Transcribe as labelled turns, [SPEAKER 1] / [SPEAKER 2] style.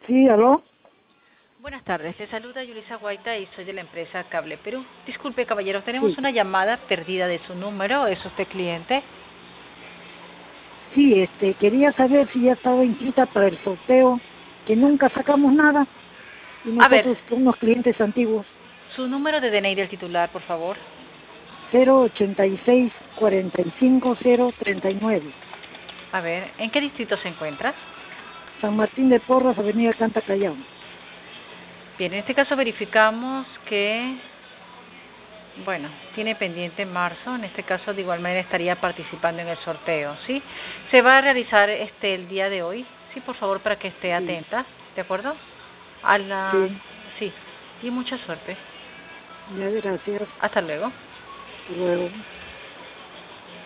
[SPEAKER 1] Sí, aló.
[SPEAKER 2] Buenas tardes, le saluda Yulisa Guaita y soy de la empresa Cable Perú. Disculpe, caballero, tenemos
[SPEAKER 1] Sí,
[SPEAKER 2] una llamada perdida de su número. ¿Es usted cliente?
[SPEAKER 1] sí, quería saber si ya estaba inscrita para el sorteo, que nunca sacamos nada y
[SPEAKER 2] A ver,
[SPEAKER 1] nosotros somos clientes antiguos.
[SPEAKER 2] su número de DNI del titular, por favor.
[SPEAKER 1] 086 45 039.
[SPEAKER 2] A ver, ¿en qué distrito se encuentra?
[SPEAKER 1] San Martín de Porras, Avenida Canta Callao.
[SPEAKER 2] Bien, en este caso verificamos que, bueno, tiene pendiente en marzo. En este caso, de igual manera, estaría participando en el sorteo, ¿sí? Se va a realizar el día de hoy, sí, por favor, para que esté
[SPEAKER 1] Sí,
[SPEAKER 2] atenta, ¿de acuerdo? A las,
[SPEAKER 1] sí,
[SPEAKER 2] sí, y mucha suerte.
[SPEAKER 1] ya gracias.
[SPEAKER 2] Hasta luego.
[SPEAKER 1] Hasta luego.